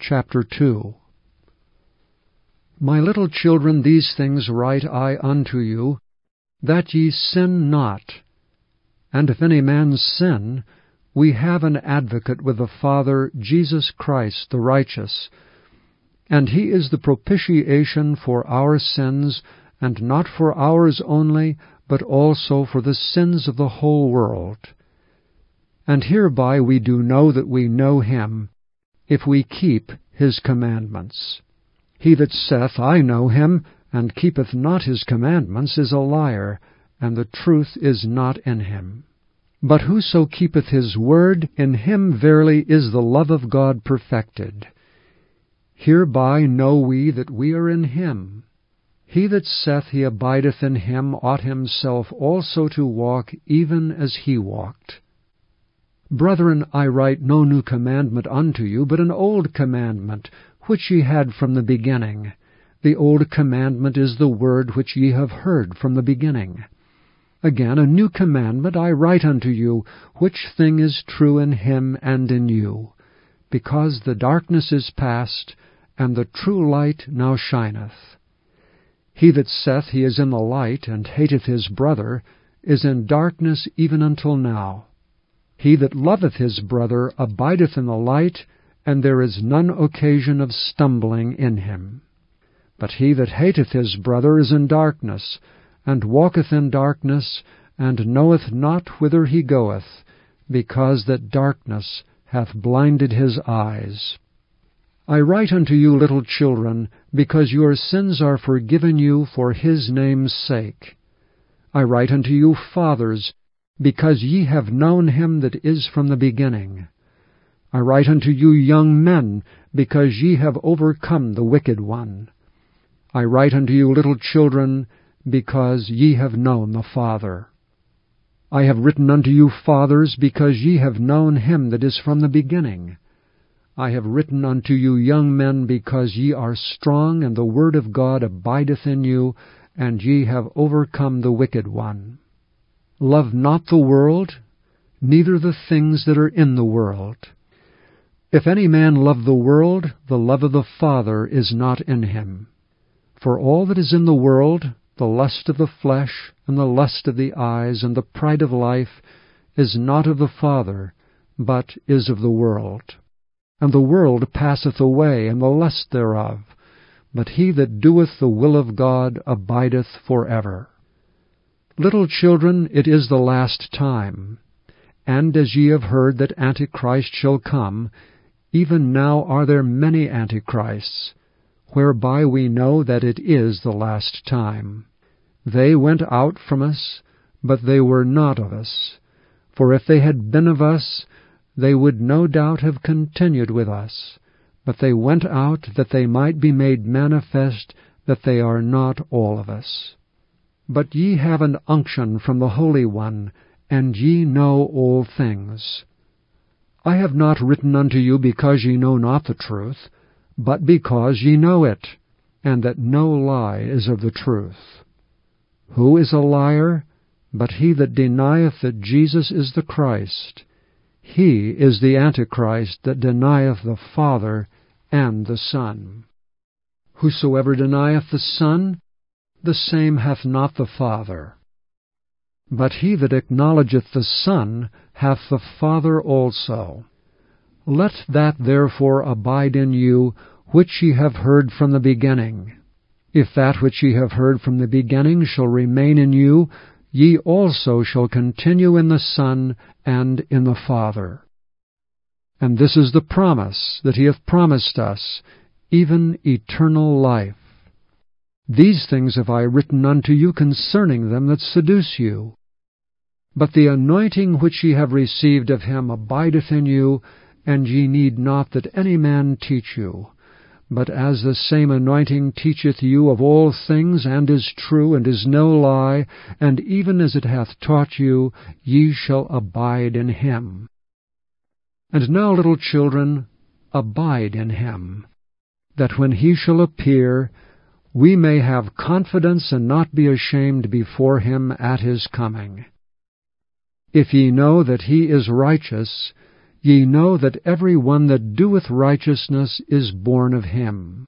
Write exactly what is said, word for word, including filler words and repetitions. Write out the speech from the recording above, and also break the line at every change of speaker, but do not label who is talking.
chapter two. My little children, these things write I unto you, that ye sin not. And if any man sin, we have an advocate with the Father, Jesus Christ the righteous. And he is the propitiation for our sins, and not for ours only, but also for the sins of the whole world. And hereby we do know that we know him, if we keep his commandments. He that saith, I know him, and keepeth not his commandments, is a liar, and the truth is not in him. But whoso keepeth his word, in him verily is the love of God perfected. Hereby know we that we are in him. He that saith he abideth in him ought himself also to walk even as he walked. Brethren, I write no new commandment unto you, but an old commandment, which ye had from the beginning. The old commandment is the word which ye have heard from the beginning. Again, a new commandment I write unto you, which thing is true in him and in you, because the darkness is past, and the true light now shineth. He that saith he is in the light, and hateth his brother, is in darkness even until now. He that loveth his brother abideth in the light, and there is none occasion of stumbling in him. But he that hateth his brother is in darkness, and walketh in darkness, and knoweth not whither he goeth, because that darkness hath blinded his eyes. I write unto you, little children, because your sins are forgiven you for his name's sake. I write unto you, fathers, because ye have known him that is from the beginning. I write unto you, young men, because ye have overcome the wicked one. I write unto you, little children, because ye have known the Father. I have written unto you, fathers, because ye have known him that is from the beginning. I have written unto you, young men, because ye are strong, and the word of God abideth in you, and ye have overcome the wicked one. Love not the world, neither the things that are in the world. If any man love the world, the love of the Father is not in him. For all that is in the world, the lust of the flesh, and the lust of the eyes, and the pride of life, is not of the Father, but is of the world. And the world passeth away, and the lust thereof, but he that doeth the will of God abideth for ever. Little children, it is the last time. And as ye have heard that Antichrist shall come, even now are there many Antichrists, whereby we know that it is the last time. They went out from us, but they were not of us. For if they had been of us, they would no doubt have continued with us. But they went out that they might be made manifest that they are not all of us. But ye have an unction from the Holy One, and ye know all things. I have not written unto you because ye know not the truth, but because ye know it, and that no lie is of the truth. Who is a liar, but he that denieth that Jesus is the Christ? He is the Antichrist that denieth the Father and the Son. Whosoever denieth the Son, the same hath not the Father. But he that acknowledgeth the Son hath the Father also. Let that therefore abide in you, which ye have heard from the beginning. If that which ye have heard from the beginning shall remain in you, ye also shall continue in the Son and in the Father. And this is the promise that he hath promised us, even eternal life. These things have I written unto you concerning them that seduce you. But the anointing which ye have received of him abideth in you, and ye need not that any man teach you. But as the same anointing teacheth you of all things, and is true, and is no lie, and even as it hath taught you, ye shall abide in him. And now, little children, abide in him, that when he shall appear, we may have confidence and not be ashamed before him at his coming. If ye know that he is righteous, Ye know that every one that doeth righteousness is born of him.